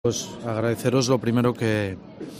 Pues agradeceros lo primero que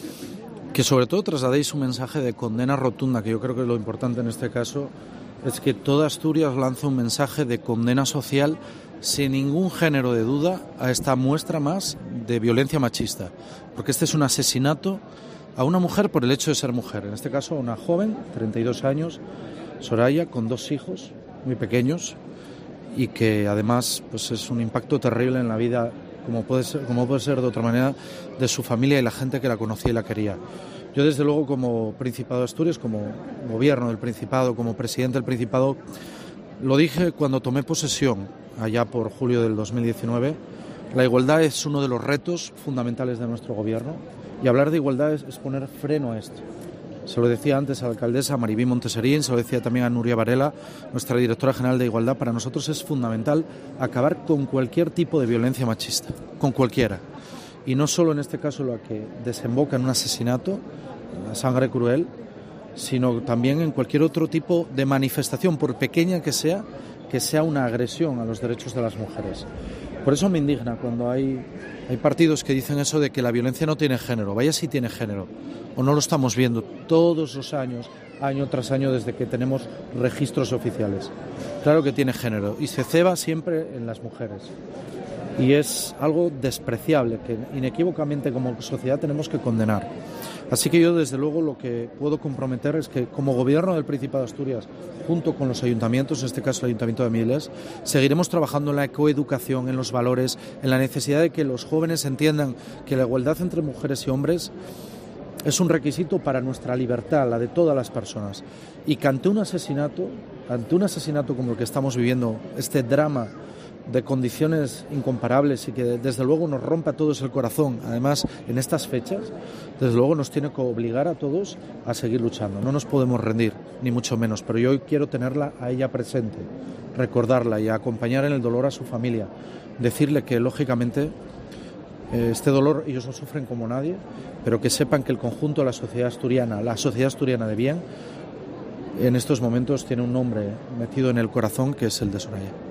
sobre todo trasladéis un mensaje de condena rotunda, que yo creo que lo importante en este caso es que toda Asturias lanza un mensaje de condena social sin ningún género de duda a esta muestra más de violencia machista, porque este es un asesinato a una mujer por el hecho de ser mujer, en este caso a una joven, 32 años, Soraya, con 2 hijos muy pequeños y que además pues es un impacto terrible en la vida, como puede ser de otra manera, de su familia y la gente que la conocía y la quería. Yo, desde luego, como Principado de Asturias, como gobierno del Principado, como presidente del Principado, lo dije cuando tomé posesión, allá por julio del 2019, la igualdad es uno de los retos fundamentales de nuestro gobierno, y hablar de igualdad es poner freno a esto. Se lo decía antes a la alcaldesa Maribí Monteserín, se lo decía también a Nuria Varela, nuestra directora general de Igualdad. Para nosotros es fundamental acabar con cualquier tipo de violencia machista, con cualquiera. Y no solo en este caso lo que desemboca en un asesinato, la sangre cruel, sino también en cualquier otro tipo de manifestación, por pequeña que sea una agresión a los derechos de las mujeres. Por eso me indigna cuando hay partidos que dicen eso de que la violencia no tiene género. Vaya si tiene género, o no lo estamos viendo todos los años, año tras año, desde que tenemos registros oficiales. Claro que tiene género y se ceba siempre en las mujeres. Y es algo despreciable que inequívocamente como sociedad tenemos que condenar. Así que yo, desde luego, lo que puedo comprometer es que como gobierno del Principado de Asturias, junto con los ayuntamientos, en este caso el Ayuntamiento de Mieles, seguiremos trabajando en la coeducación, en los valores, en la necesidad de que los jóvenes entiendan que la igualdad entre mujeres y hombres es un requisito para nuestra libertad, la de todas las personas. Y que ante un asesinato como el que estamos viviendo, este drama de condiciones incomparables y que desde luego nos rompe a todos el corazón, además en estas fechas, desde luego nos tiene que obligar a todos a seguir luchando. No nos podemos rendir, ni mucho menos, pero yo hoy quiero tenerla a ella presente, recordarla y acompañar en el dolor a su familia, decirle que lógicamente este dolor ellos lo sufren como nadie, pero que sepan que el conjunto de la sociedad asturiana de bien, en estos momentos tiene un nombre metido en el corazón, que es el de Soraya.